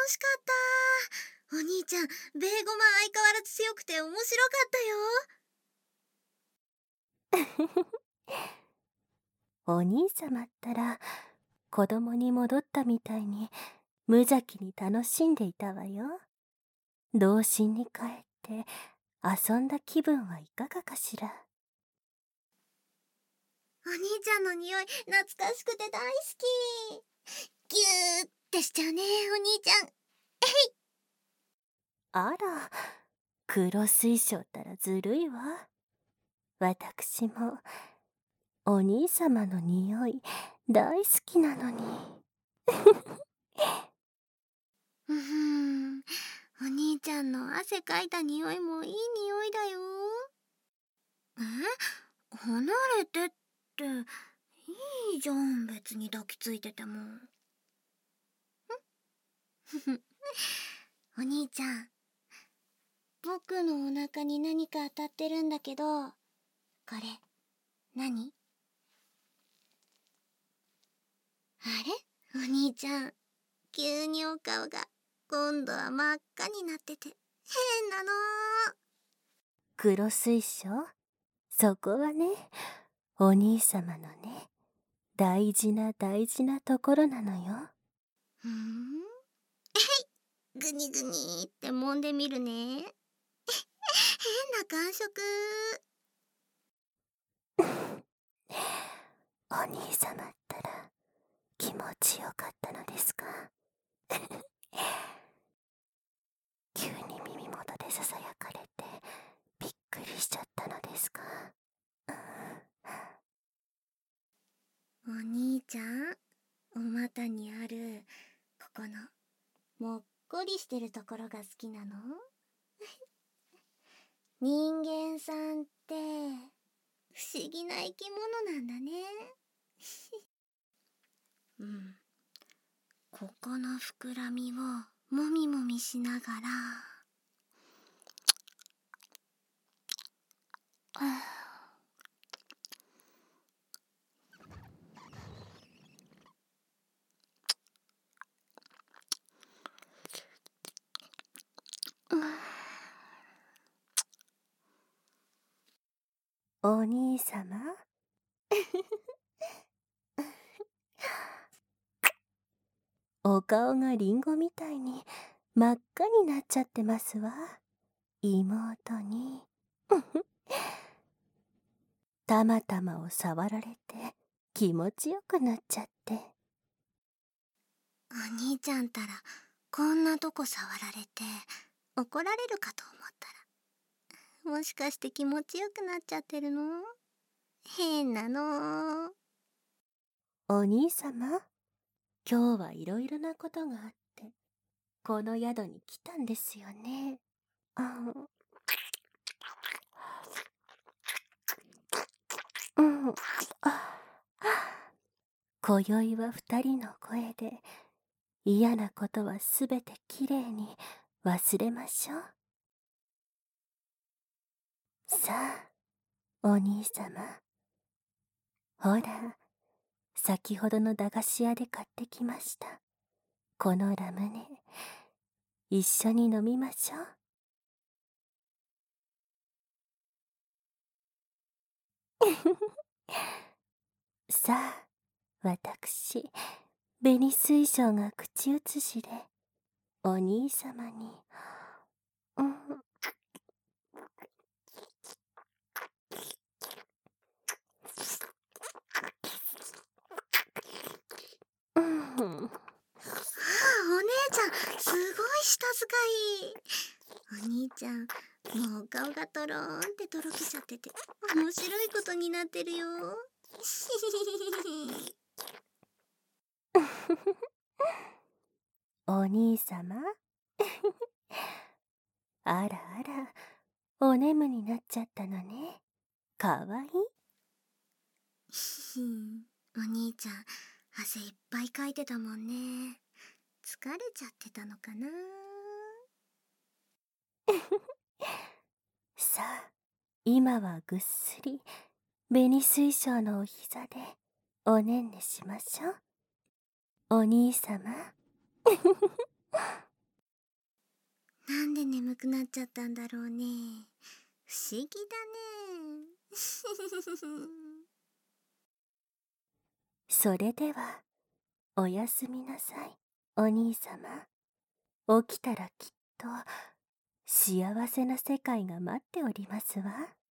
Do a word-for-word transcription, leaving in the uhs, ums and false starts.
しかった。お兄ちゃん、ベーゴマ相変わらず強くて面白かったよ。 お兄様ったら子供に戻ったみたいに無邪気に楽しんでいたわよ。童心に帰って遊んだ気分はいかがかしら。 お兄ちゃんの匂い懐かしくて大好き。ギューってしちゃうね、お兄ちゃん。えい。 あら、黒水晶ったらずるいわ。私もお兄様の匂い大好きなのに。 うふん、お兄ちゃんの汗かいた匂いもいい匂いだよ。え、離れてっていいじゃん、別に抱きついてても。んお兄ちゃん、僕のお腹に何か当たってるんだけど、これ何？あれ？お兄ちゃん、急にお顔が今度は真っ赤になってて変なの。 黒水晶、そこはね、お兄様のね、大事な大事なところなのよ。 ふーん。えい、ぐにぐにって揉んでみるね。変な感触。 お兄様ったら気持ちよかったのですか？急に耳元でささやかれてびっくりしちゃったのですか？ お兄ちゃん、お股にあるここのもっこりしてるところが好きなの？人間さんって不思議な生き物なんだね。うん、ここの膨らみをもみもみしながら、 お兄様お顔がリンゴみたいに真っ赤になっちゃってますわ。妹にたまたまを触られて気持ちよくなっちゃって。 お兄ちゃんたらこんなとこ触られて怒られるかと思ったら、もしかして気持ちよくなっちゃってるの？変なの。 お兄様、今日はいろいろなことがあってこの宿に来たんですよね。あうん、あ今宵は二人の声で嫌なことはすべてきれいに忘れましょう。さあ、お兄様。ほら、先ほどの駄菓子屋で買ってきました。このラムネ、一緒に飲みましょう。さあ、私、紅水晶が口移しで、お兄様に、うん、うん、 ああ、お姉ちゃん、すごい舌使い。お兄ちゃん、もうお顔がとろーんってとろけちゃってて、面白いことになってるよ。 お兄様あらあら、お眠になっちゃったのね。かわいい。 お兄ちゃん、汗いっぱいかいてたもんね。疲れちゃってたのかな。 さあ、今はぐっすり紅水晶のお膝でおねんねしましょう。お兄様なんで眠くなっちゃったんだろうね。不思議だね。 それではおやすみなさい、お兄様。起きたらきっと幸せな世界が待っておりますわ。